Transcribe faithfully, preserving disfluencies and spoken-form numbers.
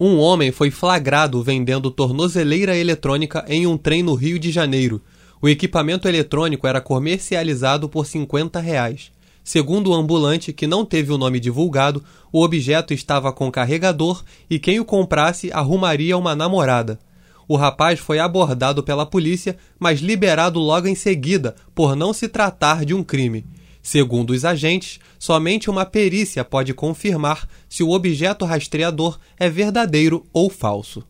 Um homem foi flagrado vendendo tornozeleira eletrônica em um trem no Rio de Janeiro. O equipamento eletrônico era comercializado por cinquenta reais. Segundo o ambulante, que não teve o nome divulgado, o objeto estava com carregador e quem o comprasse arrumaria uma namorada. O rapaz foi abordado pela polícia, mas liberado logo em seguida, por não se tratar de um crime. Segundo os agentes, somente uma perícia pode confirmar se o objeto rastreador é verdadeiro ou falso.